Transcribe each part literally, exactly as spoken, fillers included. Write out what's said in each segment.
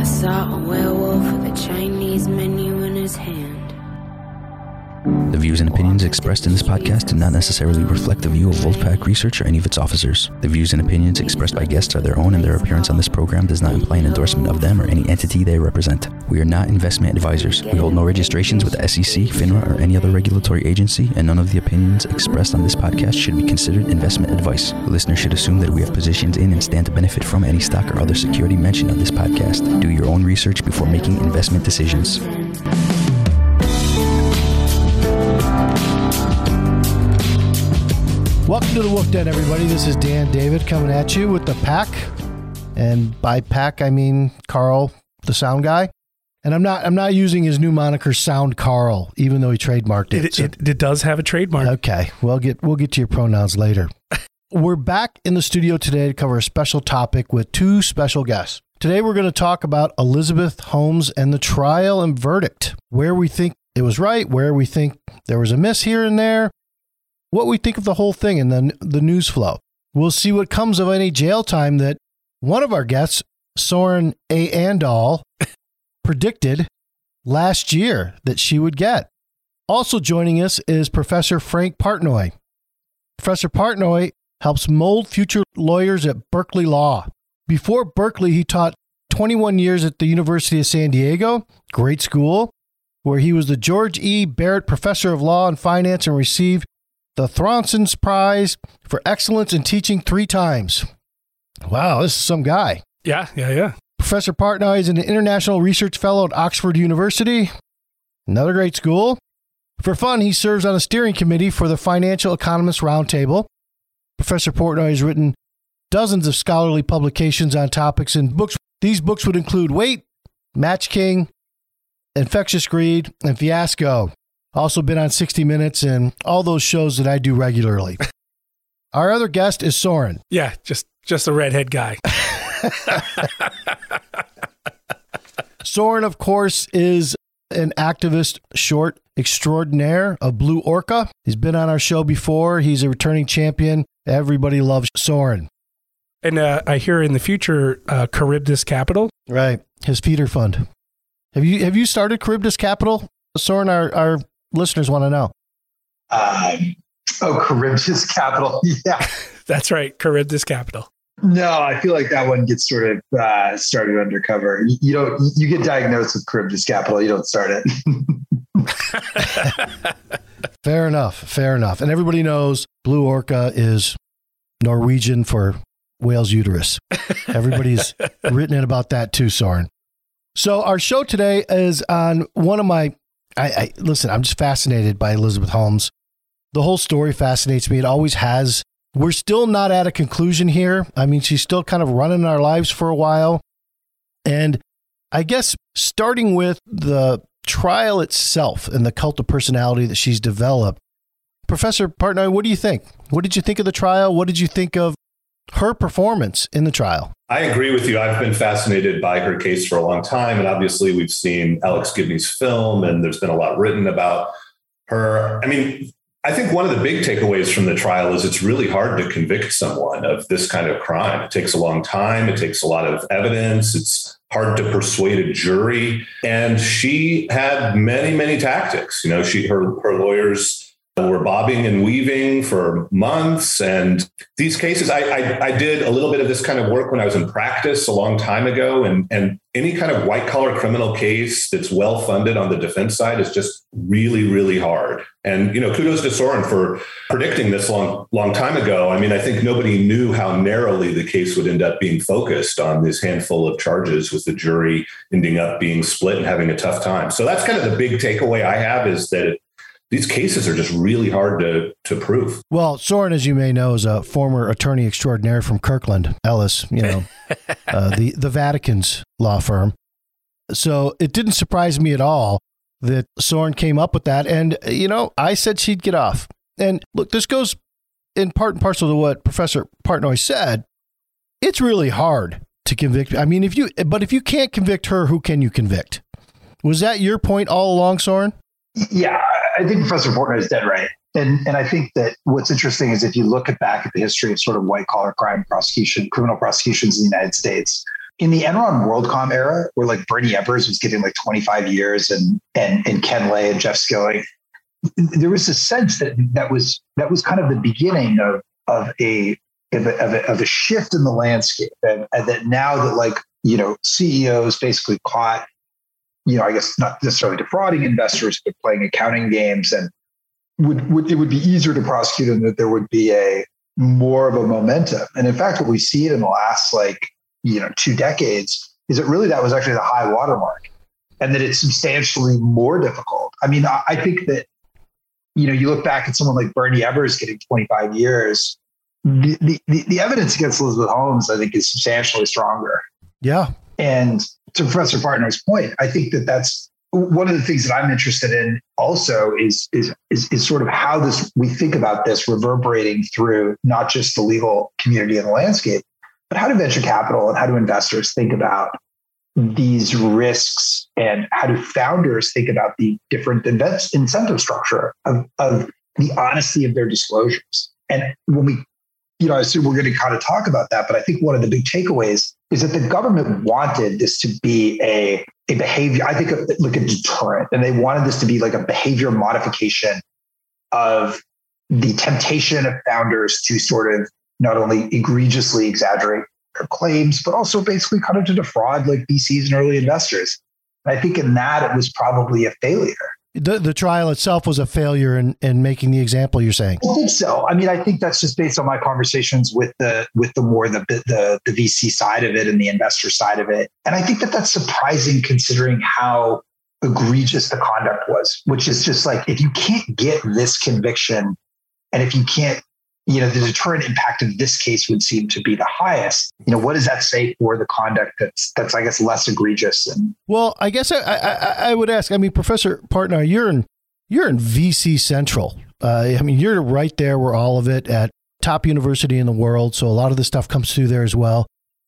I saw a werewolf with a Chinese menu in his hand. The views and opinions expressed in this podcast do not necessarily reflect the view of Wolfpack Research or any of its officers. The views and opinions expressed by guests are their own, and their appearance on this program does not imply an endorsement of them or any entity they represent. We are not investment advisors. We hold no registrations with the S E C, FINRA, or any other regulatory agency, and none of the opinions expressed on this podcast should be considered investment advice. The listener should assume that we have positions in and stand to benefit from any stock or other security mentioned on this podcast. Do your own research before making investment decisions. Welcome to the Wolf Den, everybody. This is Dan David coming at you with the pack. And by pack, I mean Carl, the sound guy. And I'm not I'm not using his new moniker, Sound Carl, even though he trademarked it. It, so. it, it does have a trademark. Okay, we'll get we'll get to your pronouns later. We're back in the studio today to cover a special topic with two special guests. Today we're going to talk about Elizabeth Holmes and the trial and verdict, where we think it was right, where we think there was a miss here and there, what we think of the whole thing and then the news flow. We'll see what comes of any jail time that one of our guests, Soren A. Andahl, predicted last year that she would get. Also joining us is Professor Frank Partnoy. Professor Partnoy helps mold future lawyers at Berkeley Law. Before Berkeley, he taught twenty-one years at the University of San Diego, great school, where he was the George E. Barrett Professor of Law and Finance and received the Thronson's Prize for Excellence in Teaching three times. Wow, this is some guy. Yeah, yeah, yeah. Professor Partnoy is an International Research Fellow at Oxford University, another great school. For fun, he serves on a steering committee for the Financial Economists Roundtable. Professor Partnoy has written dozens of scholarly publications on topics in books. These books would include Wait, Match King, Infectious Greed, and Fiasco. Also been on sixty minutes and all those shows that I do regularly. Our other guest is Soren. Yeah, just just a redhead guy. Soren, of course, is an activist short extraordinaire of Blue Orca. He's been on our show before. He's a returning champion. Everybody loves Soren. And uh, I hear in the future, uh, Charybdis Capital. Right. His feeder fund. Have you have you started Charybdis Capital? Soren, our, our listeners want to know. Um, oh, Charybdis Capital. Yeah. That's right. Charybdis Capital. No, I feel like that one gets sort of uh, started undercover. You don't, you get diagnosed with Charybdis Capital. You don't start it. Fair enough. Fair enough. And everybody knows Blue Orca is Norwegian for whale's uterus. Everybody's written in about that too, Soren. So our show today is on one of my, I, I listen, I'm just fascinated by Elizabeth Holmes. The whole story fascinates me. It always has. We're still not at a conclusion here. I mean, she's still kind of running our lives for a while. And I guess starting with the trial itself and the cult of personality that she's developed, Professor Partnoy, what do you think? What did you think of the trial? What did you think of her performance in the trial? I agree with you. I've been fascinated by her case for a long time. And obviously, we've seen Alex Gibney's film, and there's been a lot written about her. I mean, I think one of the big takeaways from the trial is it's really hard to convict someone of this kind of crime. It takes a long time. It takes a lot of evidence. It's hard to persuade a jury. And she had many, many tactics. You know, she her her lawyers were bobbing and weaving for months. And these cases, I, I, I did a little bit of this kind of work when I was in practice a long time ago. And, and any kind of white collar criminal case that's well funded on the defense side is just really, really hard. And, you know, kudos to Soren for predicting this long, long time ago. I mean, I think nobody knew how narrowly the case would end up being focused on this handful of charges, with the jury ending up being split and having a tough time. So that's kind of the big takeaway I have, is that it, these cases are just really hard to to prove. Well, Soren, as you may know, is a former attorney extraordinaire from Kirkland Ellis, you know, uh, the, the Vatican's law firm. So it didn't surprise me at all that Soren came up with that. And, you know, I said she'd get off. And look, this goes in part and parcel to what Professor Partnoy said. It's really hard to convict. I mean, if you, but if you can't convict her, who can you convict? Was that your point all along, Soren? Yeah, I think Professor Partnoy is dead right. And and I think that what's interesting is if you look at back at the history of sort of white collar crime prosecution, criminal prosecutions in the United States, in the Enron WorldCom era, where like Bernie Ebbers was getting like twenty-five years and and and Ken Lay and Jeff Skilling, there was a sense that that was that was kind of the beginning of of a of a, of a, of a shift in the landscape, and, and that now that like you know C E Os basically caught, you know, I guess not necessarily defrauding investors, but playing accounting games, and would, would it would be easier to prosecute, and that there would be a more of a momentum. And in fact, what we see in the last like you know two decades is that really that was actually the high watermark, and that it's substantially more difficult. I mean, I, I think that you know you look back at someone like Bernie Ebbers getting twenty-five years. The, the the evidence against Elizabeth Holmes, I think, is substantially stronger. Yeah. And to Professor Partner's point, I think that that's one of the things that I'm interested in also is, is, is, is sort of how this, we think about this reverberating through not just the legal community and the landscape, but how do venture capital and how do investors think about these risks, and how do founders think about the different invest, incentive structure of, of the honesty of their disclosures. And when we You know, I assume we're going to kind of talk about that, but I think one of the big takeaways is that the government wanted this to be a, a behavior, I think of, like a deterrent, and they wanted this to be like a behavior modification of the temptation of founders to sort of not only egregiously exaggerate their claims, but also basically kind of to defraud like V Cs and early investors. And I think in that, it was probably a failure. The the trial itself was a failure in, in making the example, you're saying? I think so. I mean, I think that's just based on my conversations with the with the more the, the the V C side of it and the investor side of it. And I think that that's surprising considering how egregious the conduct was, which is just like, if you can't get this conviction, and if you can't, you know, the deterrent impact of this case would seem to be the highest. You know, what does that say for the conduct that's, that's I guess, less egregious? And well, I guess I, I, I would ask, I mean, Professor Partner, you're in, you're in V C Central. Uh, I mean, you're right there where all of it at top university in the world. So a lot of the stuff comes through there as well.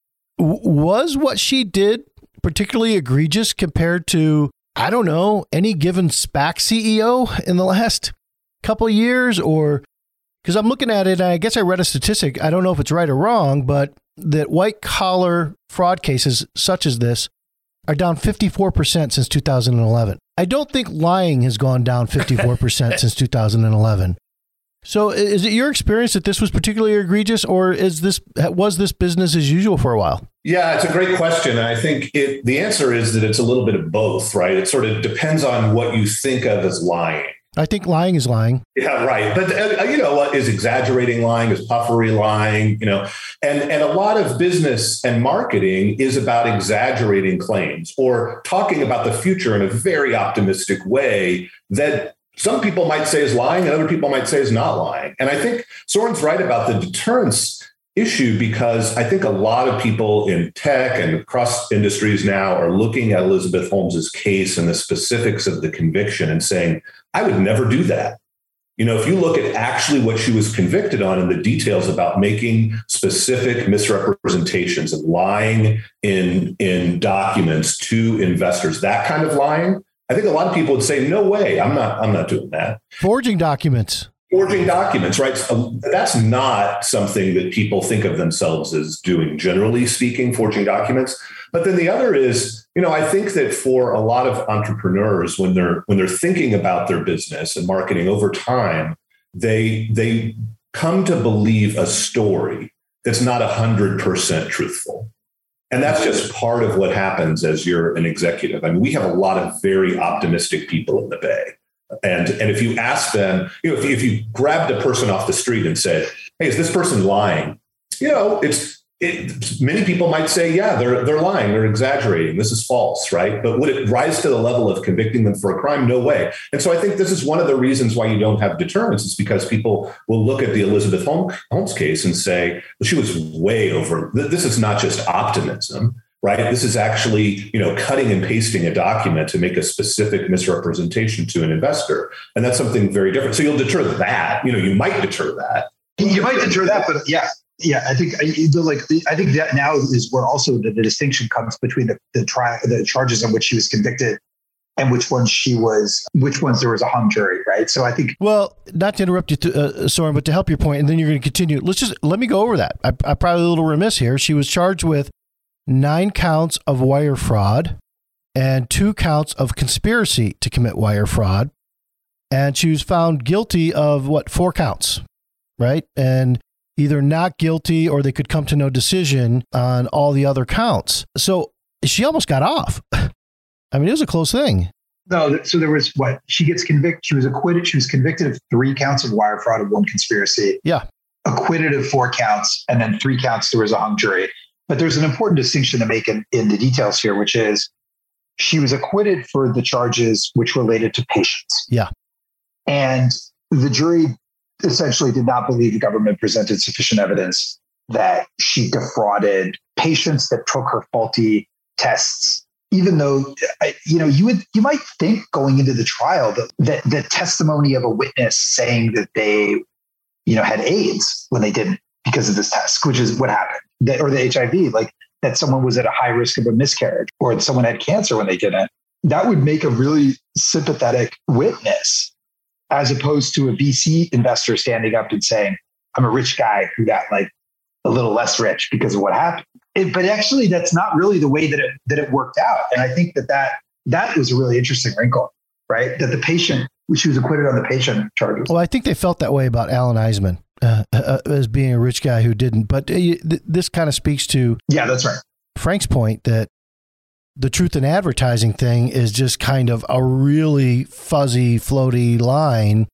W- was what she did particularly egregious compared to, I don't know, any given SPAC C E O in the last couple of years? Or because I'm looking at it, and I guess I read a statistic, I don't know if it's right or wrong, but that white collar fraud cases such as this are down fifty-four percent since two thousand eleven. I don't think lying has gone down fifty-four percent since two thousand eleven. So is it your experience that this was particularly egregious, or is this was this business as usual for a while? Yeah, it's a great question. And I think it, the answer is that it's a little bit of both, right? It sort of depends on what you think of as lying. I think lying is lying. Yeah, right. But, uh, you know, what is exaggerating lying, is puffery lying, you know, and, and a lot of business and marketing is about exaggerating claims or talking about the future in a very optimistic way that some people might say is lying and other people might say is not lying. And I think Soren's right about the deterrence issue, because I think a lot of people in tech and across industries now are looking at Elizabeth Holmes's case and the specifics of the conviction and saying, I would never do that. You know, if you look at actually what she was convicted on and the details about making specific misrepresentations and lying in, in documents to investors, that kind of lying, I think a lot of people would say, no way, I'm not, I'm not doing that. Forging documents. Forging documents, right? So that's not something that people think of themselves as doing, generally speaking, forging documents. But then the other is, you know, I think that for a lot of entrepreneurs, when they're when they're thinking about their business and marketing over time, they they come to believe a story that's not one hundred percent truthful. And that's just part of what happens as you're an executive. I mean, we have a lot of very optimistic people in the Bay. And, and if you ask them, you know, if you, if you grabbed a person off the street and said, hey, is this person lying? You know, it's it, many people might say, yeah, they're they're lying, they're exaggerating, this is false, right? But would it rise to the level of convicting them for a crime? No way. And so I think this is one of the reasons why you don't have deterrence, is because people will look at the Elizabeth Holmes case and say, well, she was way over. This is not just optimism, right? This is actually, you know, cutting and pasting a document to make a specific misrepresentation to an investor. And that's something very different. So you'll deter that. You know, you might deter that. You might deter that, but yeah. Yeah, I think like I think that now is where also the, the distinction comes between the the, tri- the charges on which she was convicted and which ones she was, which ones there was a hung jury, right? So I think. Well, not to interrupt you, to, uh, Soren, but to help your point, and then you're going to continue. Let's just let me go over that. I, I'm probably a little remiss here. She was charged with nine counts of wire fraud and two counts of conspiracy to commit wire fraud. And she was found guilty of what, four counts, right? And either not guilty or they could come to no decision on all the other counts. So she almost got off. I mean, it was a close thing. No, so there was what? She gets convicted. She was acquitted. She was convicted of three counts of wire fraud and one conspiracy. Yeah. Acquitted of four counts, and then three counts there was a hung jury. But there's an important distinction to make in, in the details here, which is she was acquitted for the charges which related to patients. Yeah. And the jury essentially did not believe the government presented sufficient evidence that she defrauded patients that took her faulty tests. Even though, you know, you would, you might think going into the trial that, that the testimony of a witness saying that they, you know, had AIDS when they didn't because of this test, which is what happened, that, or the H I V, like that someone was at a high risk of a miscarriage or someone had cancer when they didn't, that would make a really sympathetic witness, as opposed to a V C investor standing up and saying, I'm a rich guy who got like a little less rich because of what happened. It, but actually, that's not really the way that it that it worked out. And I think that that, that was a really interesting wrinkle, right? That the patient, she was acquitted on the patient charges. Well, I think they felt that way about Alan Eisman uh, uh, as being a rich guy who didn't. But uh, th- this kind of speaks to yeah, that's right. Frank's point that the truth in advertising thing is just kind of a really fuzzy, floaty line.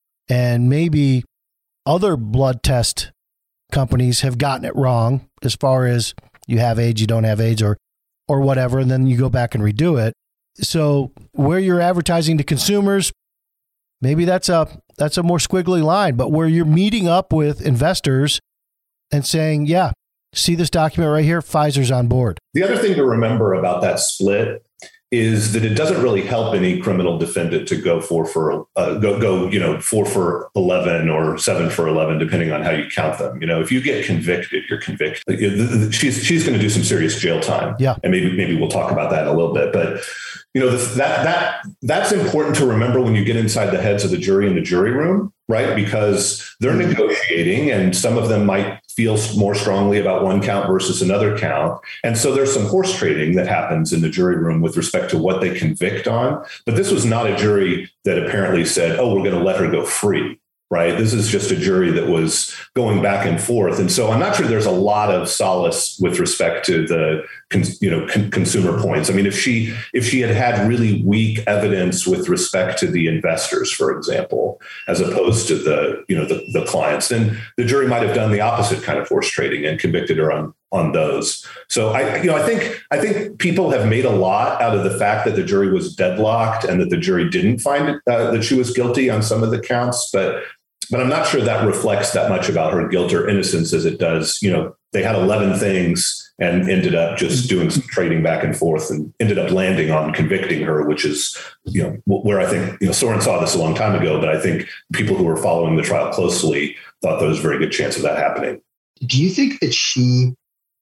And maybe other blood test companies have gotten it wrong as far as you have AIDS, you don't have AIDS, or or whatever, and then you go back and redo it. So where you're advertising to consumers, maybe that's a that's a more squiggly line, but where you're meeting up with investors and saying, yeah, see this document right here, Pfizer's on board. The other thing to remember about that split is that it doesn't really help any criminal defendant to go four for uh, go go you know four for eleven or seven for eleven, depending on how you count them. You know, if you get convicted, you're convicted. She's she's going to do some serious jail time. Yeah, and maybe maybe we'll talk about that in a little bit. But you know that that that's important to remember when you get inside the heads of the jury in the jury room, right? Because they're negotiating, and some of them might feel more strongly about one count versus another count. And so there's some horse trading that happens in the jury room with respect to what they convict on. But this was not a jury that apparently said, oh, we're going to let her go free, right? This is just a jury that was going back and forth. And so I'm not sure there's a lot of solace with respect to the, you know, con- consumer points. I mean, if she if she had had really weak evidence with respect to the investors, for example, as opposed to the, you know, the, the clients, then the jury might have done the opposite kind of horse trading and convicted her on on those. So I, you know, I think I think people have made a lot out of the fact that the jury was deadlocked and that the jury didn't find it, uh, that she was guilty on some of the counts, but But I'm not sure that reflects that much about her guilt or innocence as it does. You know, they had eleven things and ended up just doing some trading back and forth and ended up landing on convicting her, which is, you know, where I think, you know, Soren saw this a long time ago, but I think people who were following the trial closely thought there was a very good chance of that happening. Do you think that she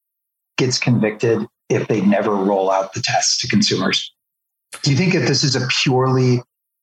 gets convicted if they never roll out the tests to consumers? Do you think that this is a purely,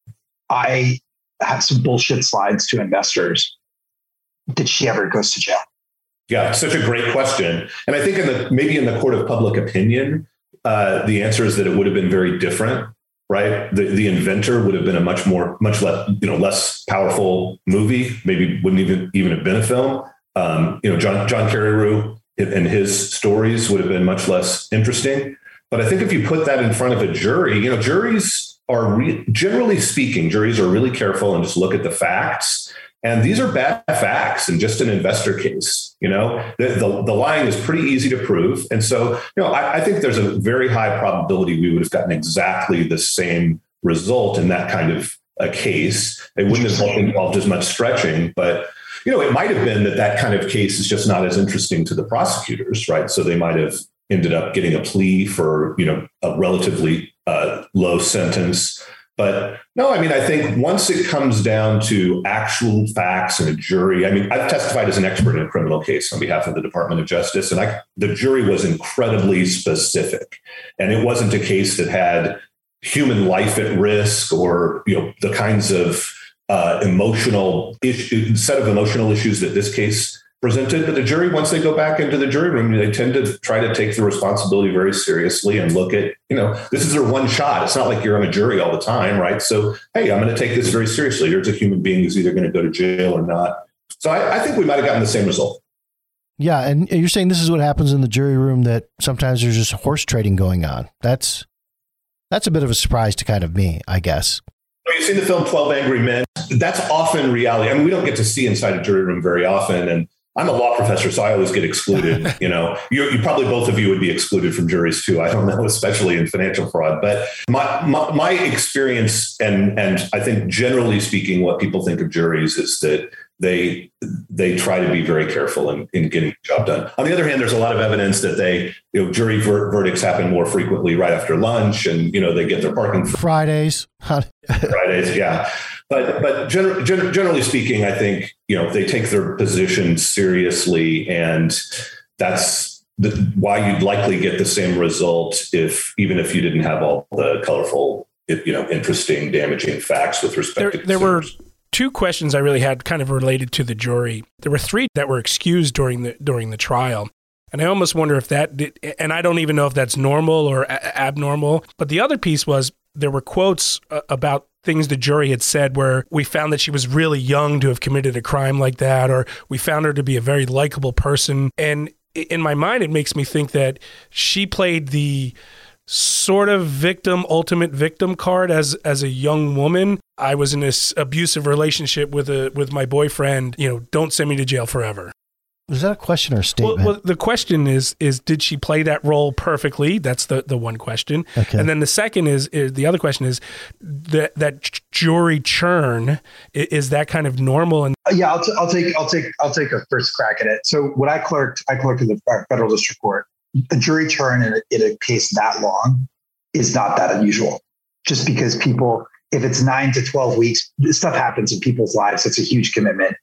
I have some bullshit slides to investors, that she ever goes to jail? Yeah, such a great question. And I think in the maybe in the court of public opinion, uh, the answer is that it would have been very different, right? The the inventor would have been a much more, much less, you know, less powerful movie. Maybe wouldn't even even have been a film. Um, you know, John John Carreyrou and his stories would have been much less interesting. But I think if you put that in front of a jury, you know, juries are re- generally speaking, juries are really careful and just look at the facts. And these are bad facts in just an investor case. You know, the, the, the lying is pretty easy to prove. And so, you know, I, I think there's a very high probability we would have gotten exactly the same result in that kind of a case. It wouldn't have involved as much stretching, but, you know, it might have been that that kind of case is just not as interesting to the prosecutors, right? So they might have ended up getting a plea for, you know, a relatively uh, low sentence. But no, I mean, I think once it comes down to actual facts and a jury, I mean, I've testified as an expert in a criminal case on behalf of the Department of Justice, and I, the jury was incredibly specific. And it wasn't a case that had human life at risk or, you know, the kinds of uh, emotional issue, set of emotional issues that this case presented. But the jury, once they go back into the jury room, they tend to try to take the responsibility very seriously and look at, you know, this is their one shot. It's not like you're on a jury all the time, right? So, hey, I'm going to take this very seriously. Here's a human being who's either going to go to jail or not. So I, I think we might have gotten the same result. Yeah, and you're saying this is what happens in the jury room, that sometimes there's just horse trading going on. That's that's a bit of a surprise to kind of me, I guess. You've seen the film twelve Angry Men. That's often reality. I mean, we don't get to see inside a jury room very often. And I'm a law professor, so I always get excluded. You know, you, you probably both of you would be excluded from juries too. I don't know, especially in financial fraud. But my my, my experience, and and I think generally speaking, what people think of juries is that they they try to be very careful in, in getting the job done. On the other hand, there's a lot of evidence that they, you know, jury ver- verdicts happen more frequently right after lunch, and you know they get their parking Fridays. Fridays, yeah. But but gener- gener- generally speaking, I think you know they take their position seriously, and that's the, why you'd likely get the same result if even if you didn't have all the colorful, you know, interesting, damaging facts with respect there, to there were two questions I really had kind of related to the jury. There were three that were excused during the during the trial. And I almost wonder if that did, and I don't even know if that's normal or a- abnormal. But the other piece was there were quotes uh, about things the jury had said where we found that she was really young to have committed a crime like that, or we found her to be a very likable person. And in my mind, it makes me think that she played the sort of victim, ultimate victim card as as a young woman. I was in this abusive relationship with a with my boyfriend. You know, don't send me to jail forever. Was that a question or a statement? Well, well, the question is, is did she play that role perfectly? That's the, the one question. Okay. And then the second is, is the other question is that that jury churn, is, is that kind of normal? And yeah, I'll, t- I'll take I'll take I'll take a first crack at it. So when I clerked, I clerked in the federal district court. A jury churn in a, in a case that long is not that unusual. Just because people, if it's nine to twelve weeks, this stuff happens in people's lives. It's a huge commitment.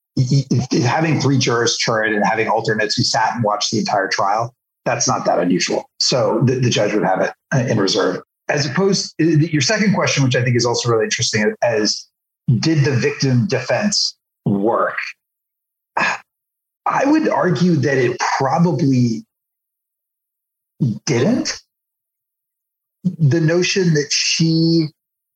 Having three jurors churn and having alternates who sat and watched the entire trial, that's not that unusual. So the, the judge would have it in reserve. As opposed, your second question, which I think is also really interesting, as did the victim defense work? I would argue that it probably didn't. The notion that she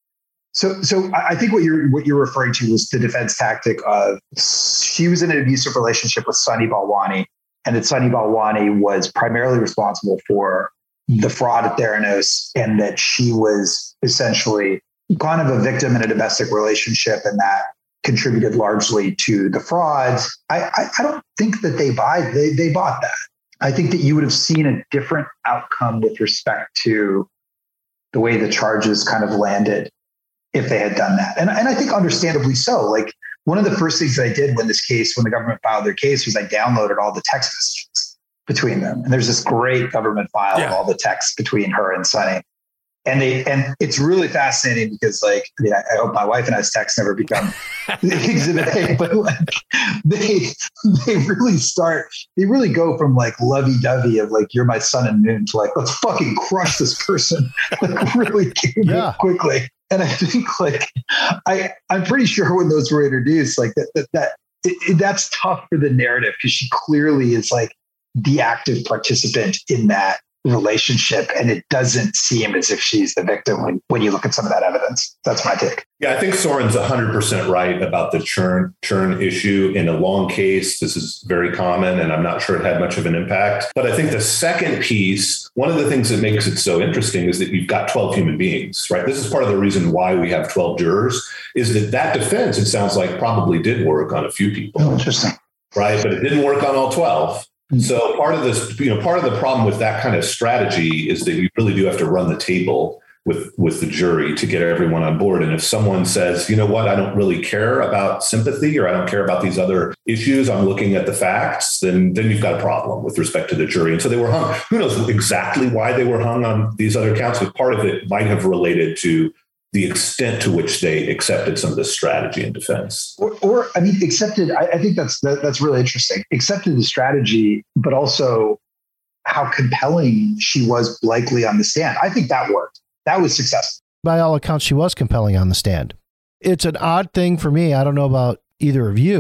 So, so I think what you're what you're referring to was the defense tactic of she was in an abusive relationship with Sunny Balwani, and that Sunny Balwani was primarily responsible for the fraud at Theranos, and that she was essentially kind of a victim in a domestic relationship, and that contributed largely to the fraud. I, I, I don't think that they buy they they bought that. I think that you would have seen a different outcome with respect to the way the charges kind of landed if they had done that. And, and I think understandably so. Like one of the first things I did when this case, when the government filed their case, was I downloaded all the text messages between them. And there's this great government file yeah. of all the texts between her and Sunny. And they, and it's really fascinating because like, I mean, I, I hope my wife and I's texts never become exhibit A, but like they, they really start, they really go from like lovey-dovey of like, you're my sun and moon to like, let's fucking crush this person like really yeah. quickly. And I think like, I, I'm pretty sure when those were introduced, like that, that, that it, it, that's tough for the narrative because she clearly is like the active participant in that relationship. And it doesn't seem as if she's the victim when, when you look at some of that evidence. That's my take. Yeah, I think Soren's one hundred percent right about the churn churn issue. In a long case, this is very common, and I'm not sure it had much of an impact. But I think the second piece, one of the things that makes it so interesting is that you've got twelve human beings, right? This is part of the reason why we have twelve jurors, is that that defense, it sounds like, probably did work on a few people. Oh, interesting. Right, but it didn't work on all twelve. So part of this, you know, part of the problem with that kind of strategy is that you really do have to run the table with, with the jury to get everyone on board. And if someone says, you know what, I don't really care about sympathy, or I don't care about these other issues, I'm looking at the facts, then, then you've got a problem with respect to the jury. And so they were hung. Who knows exactly why they were hung on these other counts, but part of it might have related to the extent to which they accepted some of this strategy in defense. Or, or I mean, accepted, I, I think that's that, that's really interesting. Accepted the strategy, but also how compelling she was likely on the stand. I think that worked. That was successful. By all accounts, she was compelling on the stand. It's an odd thing for me. I don't know about either of you.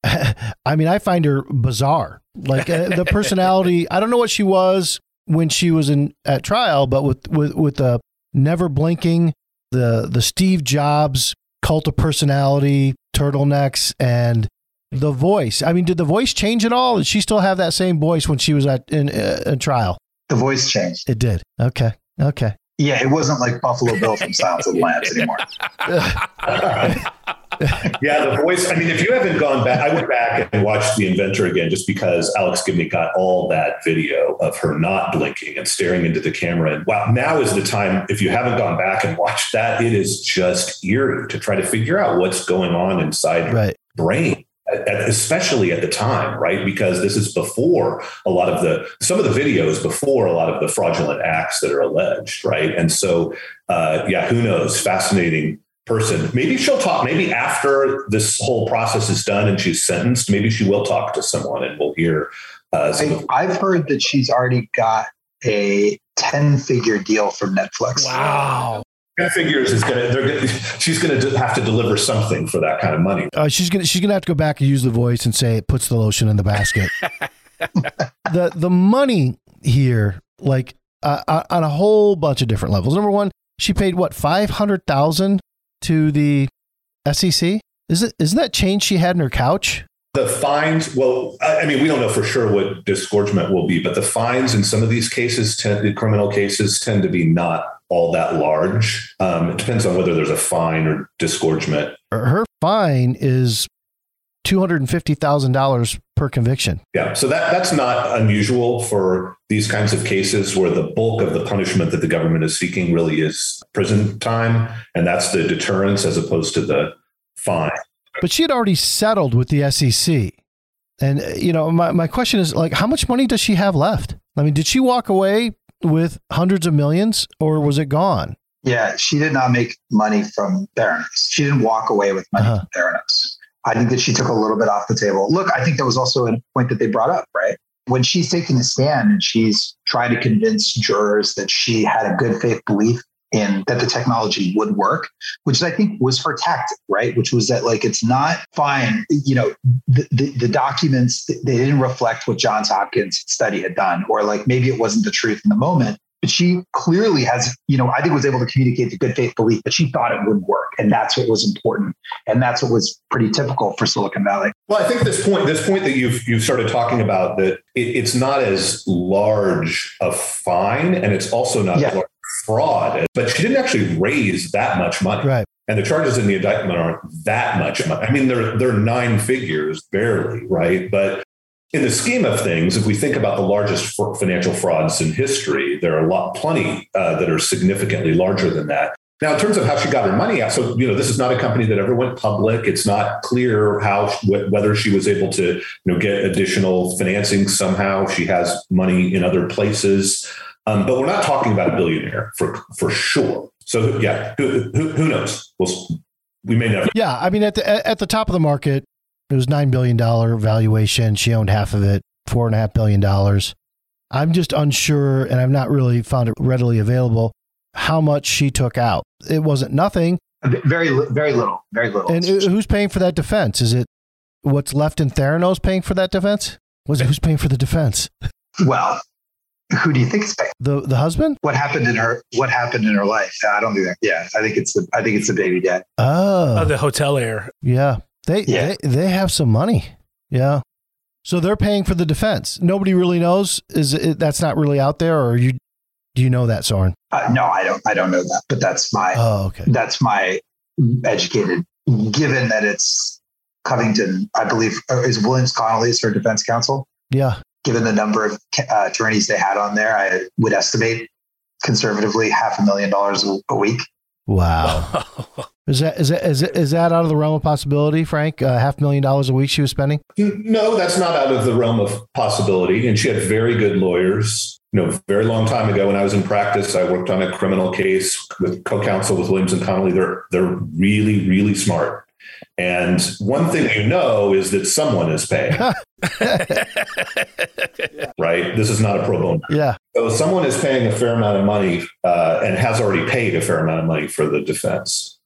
I mean, I find her bizarre. Like uh, the personality, I don't know what she was when she was in at trial, but with with with the never blinking, the the Steve Jobs cult of personality, turtlenecks, and the voice. I mean, did the voice change at all? Did she still have that same voice when she was at in, uh, in trial? The voice changed. It did. Okay. Okay. Yeah, it wasn't like Buffalo Bill from Silence of the Lambs anymore. Yeah, the voice. I mean, if you haven't gone back, I went back and watched The Inventor again just because Alex Gibney got all that video of her not blinking and staring into the camera. And wow, now is the time. If you haven't gone back and watched that, it is just eerie to try to figure out what's going on inside your right. brain. Especially at the time, right? Because this is before a lot of the, some of the videos before a lot of the fraudulent acts that are alleged, right? And so, uh, yeah, who knows? Fascinating person. Maybe she'll talk, maybe after this whole process is done and she's sentenced, maybe she will talk to someone and we'll hear. Uh, some I, of- I've heard that she's already got a ten figure deal from Netflix. Wow. ten figures is gonna. They're gonna. She's gonna have to deliver something for that kind of money. Uh, she's gonna she's gonna have to go back and use the voice and say it puts the lotion in the basket. the the money here, like uh, uh, on a whole bunch of different levels. Number one, she paid what five hundred thousand to the S E C. Is it isn't that change she had in her couch? The fines, well, I mean, we don't know for sure what disgorgement will be, but the fines in some of these cases, tend, the criminal cases, tend to be not all that large. Um, it depends on whether there's a fine or disgorgement. Her fine is two hundred fifty thousand dollars per conviction. Yeah, so that that's not unusual for these kinds of cases where the bulk of the punishment that the government is seeking really is prison time, and that's the deterrence as opposed to the fine. But she had already settled with the S E C. And, you know, my, my question is, like, how much money does she have left? I mean, did she walk away with hundreds of millions or was it gone? Yeah, she did not make money from Theranos. She didn't walk away with money Uh-huh. from Theranos. I think that she took a little bit off the table. Look, I think that was also a point that they brought up, right? When she's taking a stand and she's trying to convince jurors that she had a good faith belief in that the technology would work, which I think was her tactic, right? Which was that, like, it's not fine. You know, the, the, the documents, they didn't reflect what Johns Hopkins study had done, or like maybe it wasn't the truth in the moment. But she clearly has, you know, I think was able to communicate the good faith belief that she thought it would work. And that's what was important. And that's what was pretty typical for Silicon Valley. Well, I think this point, this point that you've you've started talking about, that it, it's not as large a fine, and it's also not Yeah. as large a fraud. But she didn't actually raise that much money, Right. and the charges in the indictment aren't that much money. I mean, they're they're nine figures barely, right? But in the scheme of things, if we think about the largest f- financial frauds in history, there are a lot, plenty uh, that are significantly larger than that. Now, in terms of how she got her money out, so, you know, this is not a company that ever went public. It's not clear how, wh- whether she was able to, you know, get additional financing somehow. She has money in other places, um, but we're not talking about a billionaire for for sure. So, yeah, who, who, who knows? We'll, we may never. Yeah. I mean, at the, at the top of the market, it was nine billion dollars valuation. She owned half of it, four and a half billion dollars. I'm just unsure, and I've not really found it readily available, how much she took out. It wasn't nothing. Very, li- very little, very little. And who's paying for that defense? Is it what's left in Theranos paying for that defense? Was it who's paying for the defense? Well, who do you think is paying? The the husband? What happened in her? What happened in her life? I don't think that. Yeah, I think it's the. I think it's the baby dad. Oh, Oh, the hotel heir. yeah. They, Yeah. they they have some money. Yeah. So they're paying for the defense. Nobody really knows. Is it, that's not really out there, or you do you know that, Soren? Uh, no, I don't. I don't know that. But that's my. Oh, okay. That's my educated. Given that it's Covington, I believe, uh, is Williams Connolly is her defense counsel. Yeah. Given the number of uh, attorneys they had on there, I would estimate conservatively half a million dollars a, a week. Wow. Is that is that is that, is that out of the realm of possibility, Frank? Uh, half a million dollars a week she was spending? No, that's not out of the realm of possibility. And she had very good lawyers. You know, very long time ago when I was in practice, I worked on a criminal case with co-counsel with Williams and Connolly. They're they're really, really smart. And one thing you know is that someone is paying. Right? This is not a pro bono. Yeah. So someone is paying a fair amount of money uh, and has already paid a fair amount of money for the defense.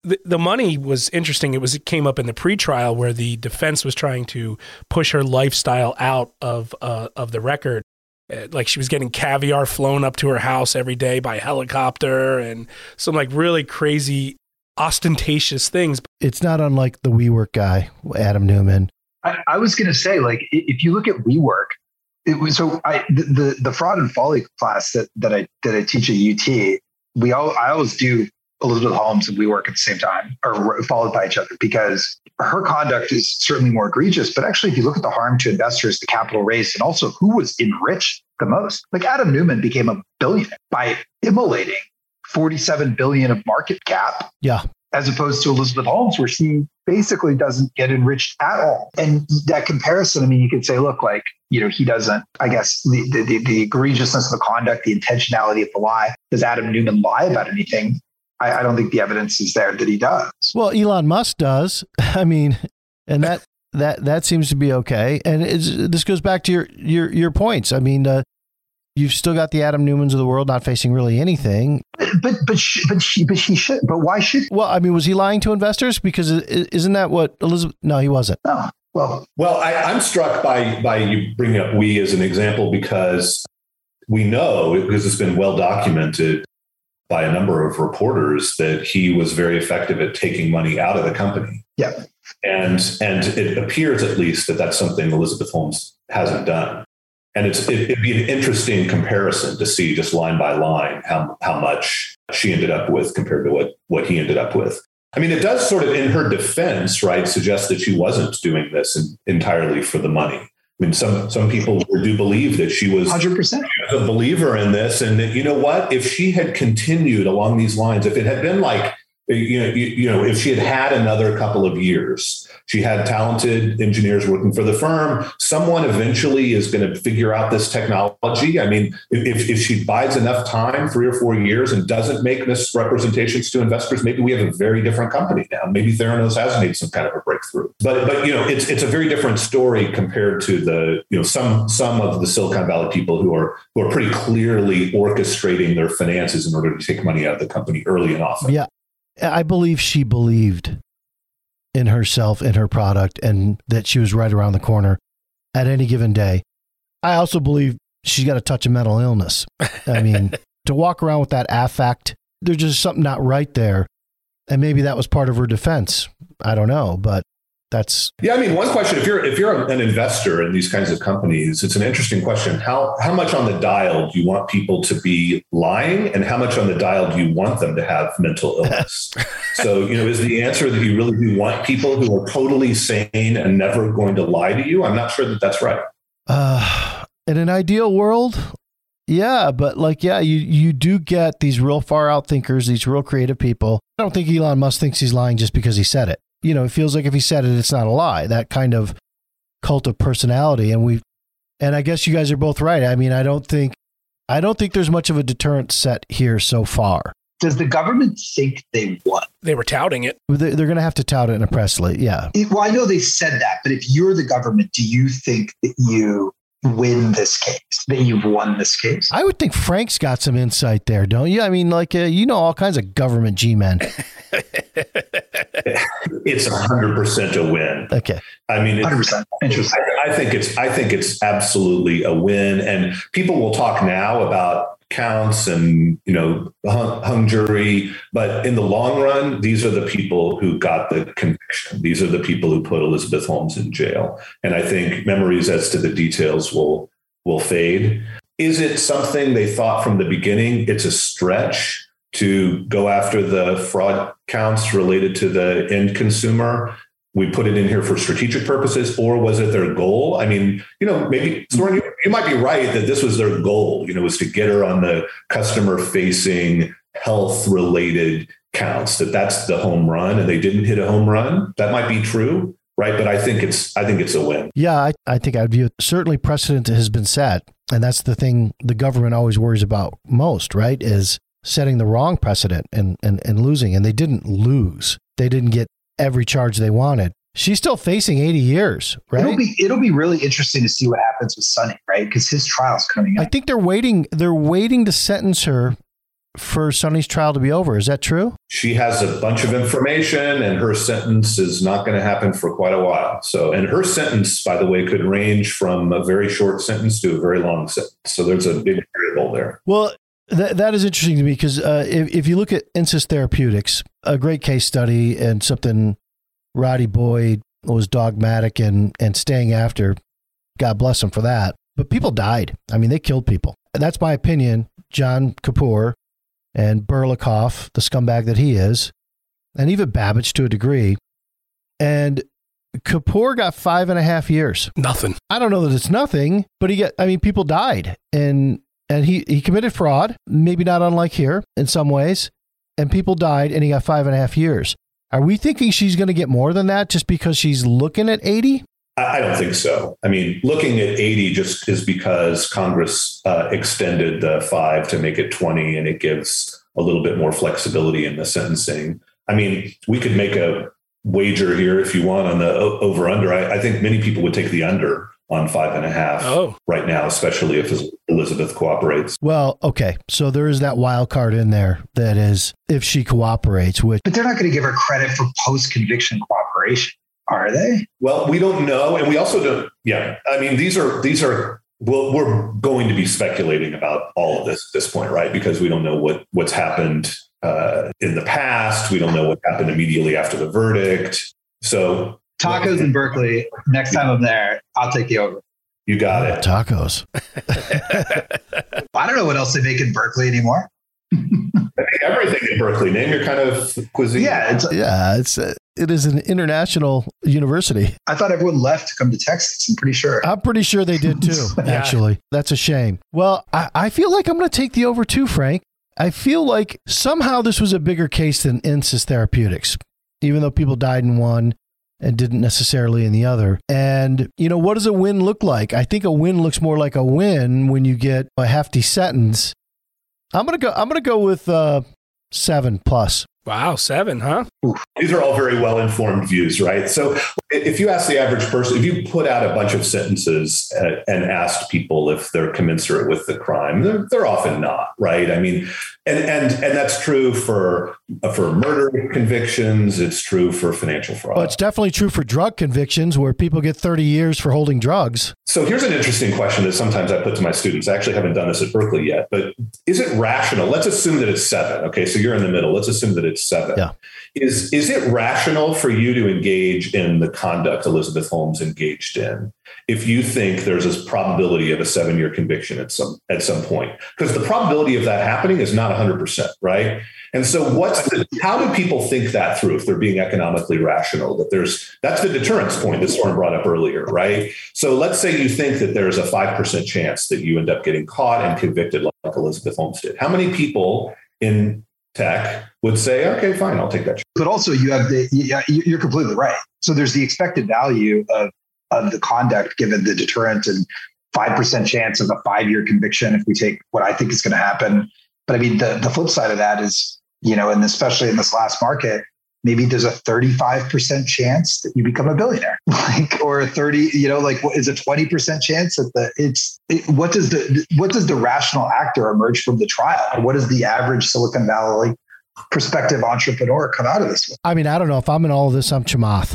the, the money was interesting. It was it came up in the pretrial where the defense was trying to push her lifestyle out of uh, of the record. Uh, like she was getting caviar flown up to her house every day by helicopter and some like really crazy, ostentatious things. It's not unlike the WeWork guy, Adam Neumann. I, I was going to say, like, if you look at WeWork, it was so I the, the the fraud and folly class that that I that I teach at U T. We all I always do Elizabeth Holmes and WeWork at the same time, or followed by each other, because her conduct is certainly more egregious. But actually, if you look at the harm to investors, the capital raised, and also who was enriched the most, like Adam Neumann became a billionaire by immolating forty-seven billion of market cap. Yeah. As opposed to Elizabeth Holmes, where she basically doesn't get enriched at all. And that comparison, I mean, you could say, look, like, you know, he doesn't, I guess, the, the, the egregiousness of the conduct, the intentionality of the lie. Does Adam Neumann lie about anything? I, I don't think the evidence is there that he does. Well, Elon Musk does. I mean, and that that that seems to be okay. And it's, this goes back to your your your points. I mean, uh, you've still got the Adam Neumanns of the world not facing really anything. But but she, but she but he should. But why should? Well, I mean, was he lying to investors? Because isn't that what Elizabeth? No, he wasn't. No. Well, well, I, I'm struck by by you bringing up we as an example, because we know, because it's been well documented by a number of reporters, that he was very effective at taking money out of the company. Yeah. And and it appears at least that that's something Elizabeth Holmes hasn't done. And it's, it, it'd be an interesting comparison to see just line by line how, how much she ended up with compared to what, what he ended up with. I mean, it does sort of, in her defense, right, suggest that she wasn't doing this in, entirely for the money. I mean, some some people do believe that she was one hundred percent a believer in this, and that, you know what, if she had continued along these lines, if it had been like, you know, you, you know, if she had had another couple of years, she had talented engineers working for the firm, someone eventually is going to figure out this technology. I mean, if, if she bides enough time, three or four years, and doesn't make misrepresentations to investors, maybe we have a very different company now. Maybe Theranos has made some kind of a breakthrough. But, but you know, it's it's a very different story compared to the, you know, some some of the Silicon Valley people who are who are pretty clearly orchestrating their finances in order to take money out of the company early and often. Yeah. I believe she believed in herself, in her product, and that she was right around the corner at any given day. I also believe she's got a touch of mental illness. I mean, to walk around with that affect, there's just something not right there. And maybe that was part of her defense. I don't know, but that's... Yeah, I mean, one question, if you're if you're an investor in these kinds of companies, it's an interesting question. How how much on the dial do you want people to be lying, and how much on the dial do you want them to have mental illness? So, you know, is the answer that you really do want people who are totally sane and never going to lie to you? I'm not sure that that's right. Uh, in an ideal world, yeah, but like, yeah, you, you do get these real far out thinkers, these real creative people. I don't think Elon Musk thinks he's lying just because he said it. You know, it feels like if he said it, it's not a lie. That kind of cult of personality. And we, and I guess you guys are both right. I mean, I don't think, I don't think there's much of a deterrent set here so far. Does the government think they won? They were touting it. They're going to have to tout it in a press release. Yeah. It, well, I know they said that, but if you're the government, do you think that you win this case, that you've won this case? I would think Frank's got some insight there, don't you? I mean, like, uh, you know, all kinds of government G-men. It's one hundred percent a win. Okay. I mean, one hundred percent. Interesting. I, I think it's, I think it's absolutely a win. And people will talk now about counts and, you know, hung, hung jury, but in the long run, these are the people who got the conviction. These are the people who put Elizabeth Holmes in jail. And I think memories as to the details will, will fade. Is it something they thought from the beginning? It's a stretch to go after the fraud counts related to the end consumer. We put it in here for strategic purposes, or was it their goal? I mean, you know, maybe Soren, you, you might be right that this was their goal, you know, was to get her on the customer facing health related counts, that that's the home run, and they didn't hit a home run. That might be true, right? But I think it's, I think it's a win. Yeah, I, I think I'd view it. Certainly precedent has been set. And that's the thing the government always worries about most, right? Is setting the wrong precedent and, and, and losing. And they didn't lose. They didn't get every charge they wanted. She's still facing eighty years, right? It'll be it'll be really interesting to see what happens with Sonny, right? Because his trial's coming up. I think they're waiting. They're waiting to sentence her for Sonny's trial to be over. Is that true? She has a bunch of information, and her sentence is not going to happen for quite a while. So, and her sentence, by the way, could range from a very short sentence to a very long sentence. So there's a big variable there. Well, That that is interesting to me because uh, if, if you look at Insys Therapeutics, a great case study and something Roddy Boyd was dogmatic and, and staying after, God bless him for that. But people died. I mean, they killed people. That's my opinion. John Kapoor and Berlikov, the scumbag that he is, and even Babbage to a degree. And Kapoor got five and a half years. Nothing. I don't know that it's nothing, but he got, I mean, people died. And And he, he committed fraud, maybe not unlike here in some ways, and people died, and he got five and a half years. Are we thinking she's going to get more than that just because she's looking at eighty? I don't think so. I mean, looking at eighty just is because Congress uh, extended the five to make it twenty, and it gives a little bit more flexibility in the sentencing. I mean, we could make a wager here if you want on the over under. I, I think many people would take the under on five and a half oh. right now, especially if Elizabeth cooperates. Well, okay. So there is that wild card in there that is if she cooperates, which. But they're not going to give her credit for post-conviction cooperation, are they? Well, we don't know. And we also don't. Yeah. I mean, these are these are well, we're going to be speculating about all of this at this point, right? Because we don't know what what's happened uh, in the past. We don't know what happened immediately after the verdict. So tacos in Berkeley. Next time I'm there, I'll take the over. You got it. Tacos. I don't know what else they make in Berkeley anymore. I think everything in Berkeley. Name your kind of cuisine. Yeah, it's, yeah, it's uh, it is an international university. I thought everyone left to come to Texas. I'm pretty sure. I'm pretty sure they did too. Actually, that's a shame. Well, I, I feel like I'm going to take the over too, Frank. I feel like somehow this was a bigger case than Insys Therapeutics, even though people died in one and didn't necessarily in the other. And, you know, what does a win look like? I think a win looks more like a win when you get a hefty sentence. I'm going to go, I'm going to go with uh, seven plus. Wow, seven, huh? These are all very well-informed views, right? So if you ask the average person, if you put out a bunch of sentences and asked people if they're commensurate with the crime, they're, they're often not, right? I mean, and and and that's true for for murder convictions. It's true for financial fraud. Well, it's definitely true for drug convictions where people get thirty years for holding drugs. So here's an interesting question that sometimes I put to my students. I actually haven't done this at Berkeley yet, but is it rational? Let's assume that it's seven. Okay, so you're in the middle. Let's assume that it's seven. Yeah. Is is it rational for you to engage in the conduct Elizabeth Holmes engaged in if you think there's a probability of a seven-year conviction at some at some point? Because the probability of that happening is not one hundred percent, right? And so what's the, how do people think that through if they're being economically rational? That there's that's the deterrence point that Soren brought up earlier, right? So let's say you think that there's a five percent chance that you end up getting caught and convicted like Elizabeth Holmes did. How many people in tech would say, okay, fine, I'll take that. But also you have the, yeah, you're completely right. So there's the expected value of, of the conduct given the deterrent and five percent chance of a five-year conviction if we take what I think is going to happen. But I mean, the, the flip side of that is, you know, and especially in this last market, maybe there's a thirty-five percent chance that you become a billionaire, like, or a thirty, you know, like what is a twenty percent chance that the, it's, it, what does the, what does the rational actor emerge from the trial? What does the average Silicon Valley prospective entrepreneur come out of this with? I mean, I don't know if I'm in all of this, I'm Chamath.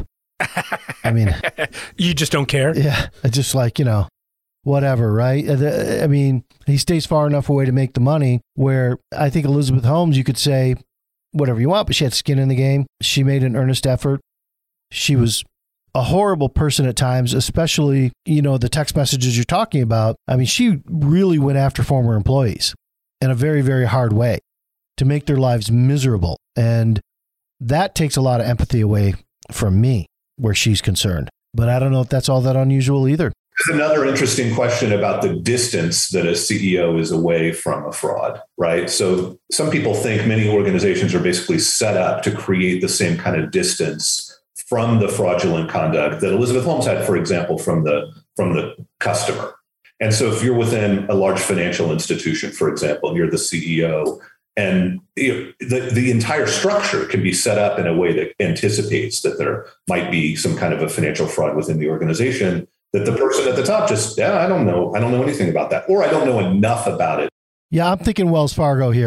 I mean, you just don't care. Yeah. It's just like, you know, whatever, right? I mean, he stays far enough away to make the money where I think Elizabeth Holmes, you could say whatever you want, but she had skin in the game. She made an earnest effort. She was a horrible person at times, especially, you know, the text messages you're talking about. I mean, she really went after former employees in a very, very hard way to make their lives miserable. And that takes a lot of empathy away from me where she's concerned. But I don't know if that's all that unusual either. There's another interesting question about the distance that a C E O is away from a fraud, right? So some people think many organizations are basically set up to create the same kind of distance from the fraudulent conduct that Elizabeth Holmes had, for example, from the from the customer. And so if you're within a large financial institution, for example, and you're the C E O, and you know, the, the entire structure can be set up in a way that anticipates that there might be some kind of a financial fraud within the organization, that the person at the top just, yeah, I don't know. I don't know anything about that. Or I don't know enough about it. Yeah, I'm thinking Wells Fargo here.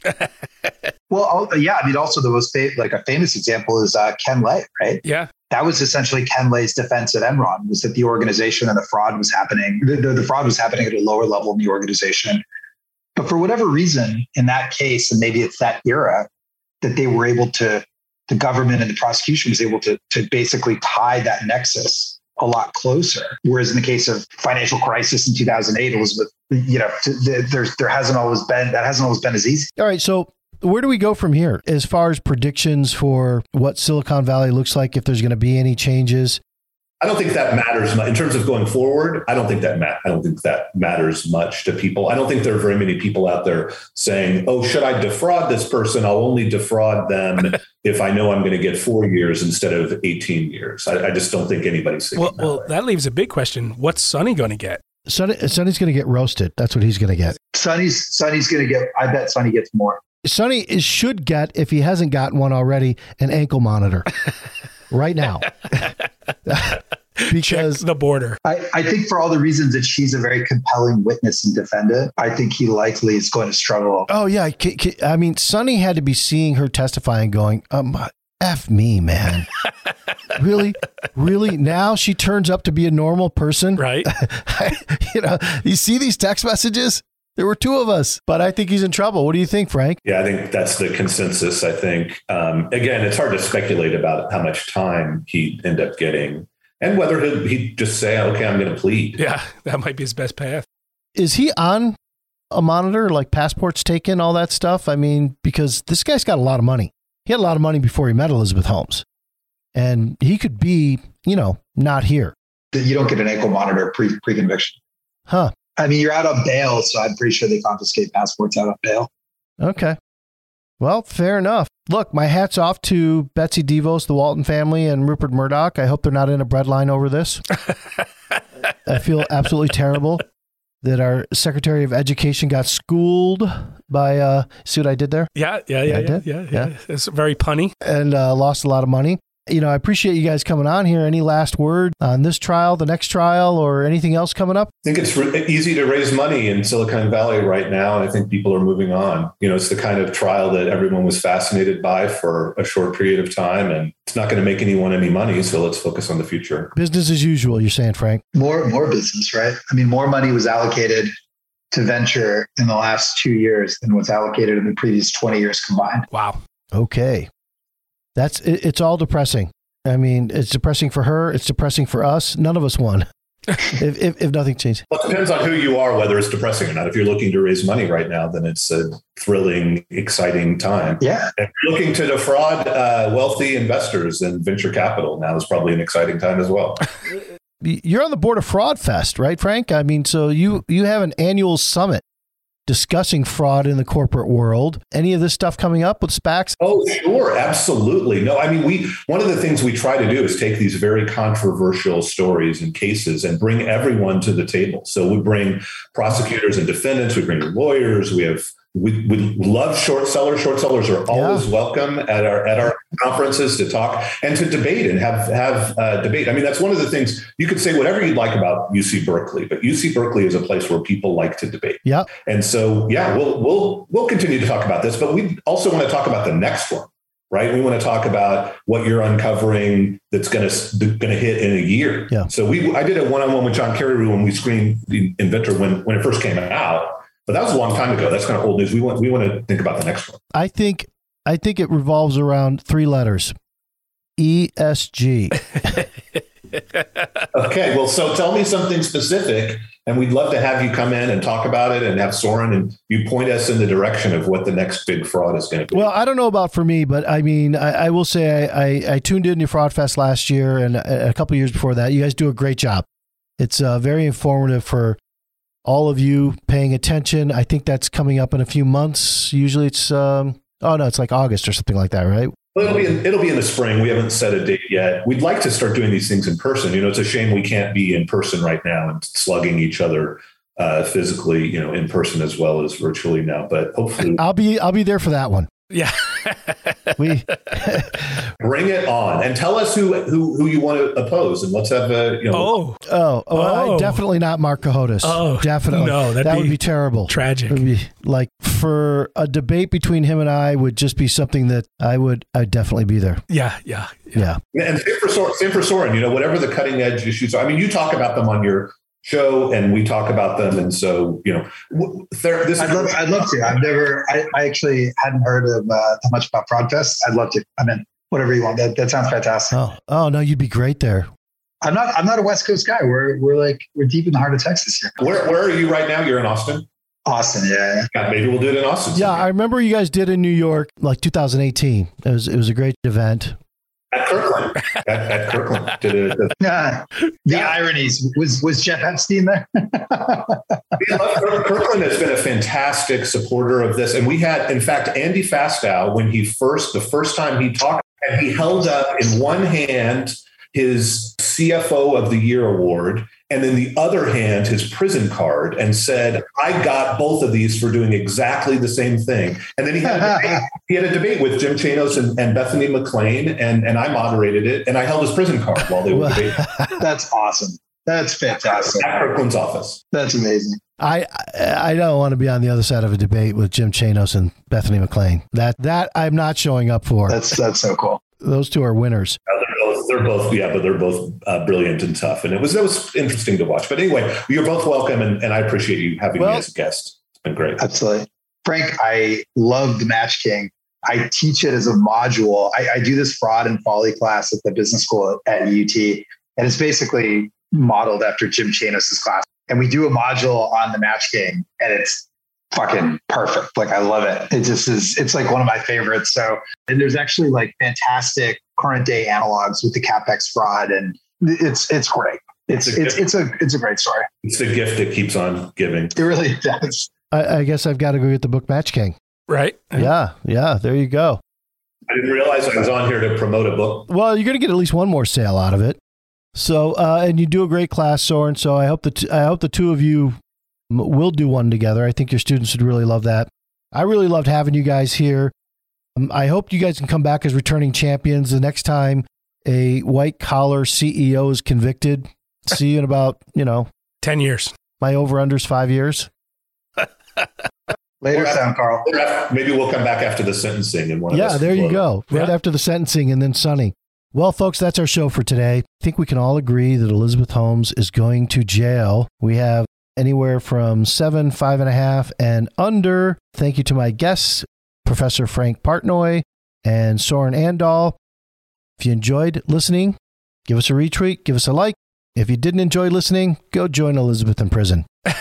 Well, yeah. I mean, also the most fa- like a famous example is uh, Ken Lay, right? Yeah. That was essentially Ken Lay's defense at Enron, was that the organization and the fraud was happening. The, the, the fraud was happening at a lower level in the organization. But for whatever reason, in that case, and maybe it's that era, that they were able to, the government and the prosecution was able to, to basically tie that nexus a lot closer. Whereas in the case of financial crisis in two thousand eight, Elizabeth, you know, there's, there hasn't always been, that hasn't always been as easy. All right. So where do we go from here as far as predictions for what Silicon Valley looks like, if there's going to be any changes? I don't think that matters much in terms of going forward. I don't think that ma- I don't think that matters much to people. I don't think there are very many people out there saying, "Oh, should I defraud this person? I'll only defraud them if I know I'm going to get four years instead of eighteen years." I, I just don't think anybody's thinking well, that well, way. That leaves a big question. What's Sonny going to get? Sonny, Sonny's going to get roasted. That's what he's going to get. Sonny's Sonny's going to get. I bet Sonny gets more. Sonny is, should get, if he hasn't gotten one already, an ankle monitor right now. Because check the border. I, I think for all the reasons that she's a very compelling witness and defendant, I think he likely is going to struggle. Oh, yeah. I mean, Sonny had to be seeing her testify and going, um, F me, man. Really? Really? Now she turns up to be a normal person? Right. You know, you see these text messages? There were two of us, but I think he's in trouble. What do you think, Frank? Yeah, I think that's the consensus. I think, um, again, it's hard to speculate about how much time he'd end up getting and whether he'd, he'd just say, okay, I'm going to plead. Yeah, that might be his best path. Is he on a monitor, like passports taken, all that stuff? I mean, because this guy's got a lot of money. He had a lot of money before he met Elizabeth Holmes. And he could be, you know, not here. You don't get an ankle monitor pre, pre-conviction. Huh. I mean, you're out on bail, so I'm pretty sure they confiscate passports out on bail. Okay. Well, fair enough. Look, my hat's off to Betsy DeVos, the Walton family, and Rupert Murdoch. I hope they're not in a breadline over this. I feel absolutely terrible that our Secretary of Education got schooled by, uh, see what I did there? Yeah, yeah, yeah, yeah, yeah, yeah, yeah. It's very punny. And uh, lost a lot of money. You know, I appreciate you guys coming on here. Any last word on this trial, the next trial, or anything else coming up? I think it's re- easy to raise money in Silicon Valley right now. And I think people are moving on. You know, it's the kind of trial that everyone was fascinated by for a short period of time. And it's not going to make anyone any money. So let's focus on the future. Business as usual, you're saying, Frank? More, more business, right? I mean, more money was allocated to venture in the last two years than was allocated in the previous twenty years combined. Wow. Okay. That's it, it's all depressing. I mean, it's depressing for her. It's depressing for us. None of us won. if, if if nothing changed. Well, it depends on who you are, whether it's depressing or not. If you're looking to raise money right now, then it's a thrilling, exciting time. Yeah. If you're looking to defraud uh, wealthy investors and venture capital, now is probably an exciting time as well. You're on the board of Fraud Fest, right, Frank? I mean, so you you have an annual summit discussing fraud in the corporate world. Any of this stuff coming up with SPACs? Oh, sure. Absolutely. No, I mean, we, one of the things we try to do is take these very controversial stories and cases and bring everyone to the table. So we bring prosecutors and defendants, we bring lawyers, we have, we, we love short sellers. Short sellers are always yeah. welcome at our, at our conferences to talk and to debate and have, have uh, debate. I mean, that's one of the things. You could say whatever you'd like about U C Berkeley, but U C Berkeley is a place where people like to debate. Yeah. And so, yeah, we'll, we'll, we'll continue to talk about this, but we also want to talk about the next one, right? We want to talk about what you're uncovering that's going to, going to hit in a year. Yeah. So we, I did a one-on-one with John Carreyrou when we screened The Inventor when, when it first came out, but that was a long time ago. That's kind of old news. We want, we want to think about the next one. I think, I think it revolves around three letters. E S G. Okay. Well, so tell me something specific, and we'd love to have you come in and talk about it and have Soren and you point us in the direction of what the next big fraud is going to be. Well, I don't know about for me, but I mean, I, I will say I, I, I tuned into Fraud Fest last year and a, a couple of years before that. You guys do a great job. It's uh, very informative for all of you paying attention. I think that's coming up in a few months. Usually it's, um, oh no, it's like August or something like that, right? Well, it'll be, in, it'll be in the spring. We haven't set a date yet. We'd like to start doing these things in person. You know, it's a shame we can't be in person right now and slugging each other uh, physically, you know, in person as well as virtually now, but hopefully I'll be, I'll be there for that one. Yeah. we Bring it on, and tell us who who, who you want to oppose, and let's have a you know. Oh, oh, oh, I- Oh. definitely not Mark Cohodes. Oh, definitely. no, that'd that be would be terrible. tragic. It would be like for a debate between him and I would just be something that I would I'd definitely be there. Yeah, yeah, Yeah. And same for Soren, same for Soren. You know, whatever the cutting edge issues are. I mean, you talk about them on your show, and we talk about them, and so you know, w- there, this. I'd is, love, I'd love to. I've never, I, I actually hadn't heard of uh, that much about Fraudfest. I'd love to. I mean, whatever you want. That, that sounds fantastic. Oh, oh no, you'd be great there. I'm not, I'm not a West Coast guy. We're, we're like, we're deep in the heart of Texas here. where where are you right now? You're in Austin. Austin. Yeah. God, maybe we'll do it in Austin. Yeah, someday. I remember you guys did in New York, like two thousand eighteen. It was it was a great event. At Kirkland. at, at Kirkland. Did it, did- Yeah. The ironies. Was, was Jeff Epstein there? Kirkland has been a fantastic supporter of this. And we had, in fact, Andy Fastow, when he first, the first time he talked, and he held up in one hand his C F O of the Year award, and in the other hand, his prison card, and said, I got both of these for doing exactly the same thing. And then he had a debate, he had a debate with Jim Chanos and, and Bethany McLean, and, and I moderated it, and I held his prison card while they were debating That's awesome. That's fantastic. at Kirkland's office. That's amazing. I I I don't want to be on the other side of a debate with Jim Chanos and Bethany McLean. That that I'm not showing up for. That's, that's so cool. Those two are winners. Uh, They're both, they're both, yeah, but they're both uh, brilliant and tough. And it was, it was interesting to watch. But anyway, you're both welcome, and, and I appreciate you having Well- me as a guest. It's been great. Absolutely. Frank, I love the Match King. I teach it as a module. I, I do this fraud and folly class at the business school at, at U T. And it's basically modeled after Jim Chanos' class. And we do a module on the Match King, and it's fucking perfect. Like, I love it. It just is, it's like one of my favorites. So, and there's actually like fantastic current day analogs with the CapEx fraud, and it's, it's great. It's, It's a it's, it's a, it's a great story. It's the gift that keeps on giving. It really does. I, I guess I've got to go get the book Match King. right. Yeah, yeah. There you go. I didn't realize I was on here to promote a book. Well, you're going to get at least one more sale out of it. So, uh, and you do a great class, Soren. So I hope the t- I hope the two of you m- will do one together. I think your students would really love that. I really loved having you guys here. Um, I hope you guys can come back as returning champions the next time a white collar C E O is convicted. See you in about, you know, ten years. my over-under's five years. Later, Well, sound Carl. Maybe we'll come back after the sentencing and one of us. Yeah, there you will- go. Right Yeah. after the sentencing and then Sonny. Well, folks, that's our show for today. I think we can all agree that Elizabeth Holmes is going to jail. We have anywhere from seven, five and a half, and under. Thank you to my guests, Professor Frank Partnoy and Soren Andal. If you enjoyed listening, give us a retweet, give us a like. If you didn't enjoy listening, go join Elizabeth in prison.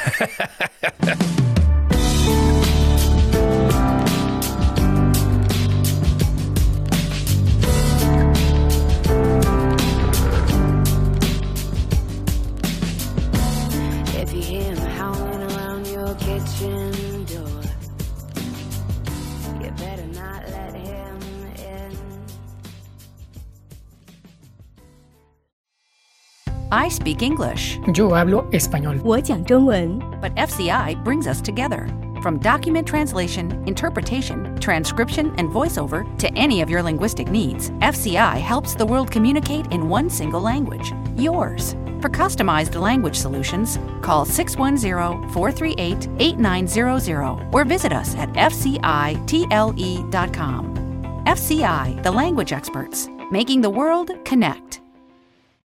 If you hear him howling around your kitchen door, you better not let him in. I speak English, Yo hablo español. 我讲中文， but F C I brings us together. From document translation, interpretation, transcription, and voiceover to any of your linguistic needs, F C I helps the world communicate in one single language, yours. For customized language solutions, call six one zero, four three eight, eight nine zero zero or visit us at f c i t l e dot com. F C I, the language experts, making the world connect.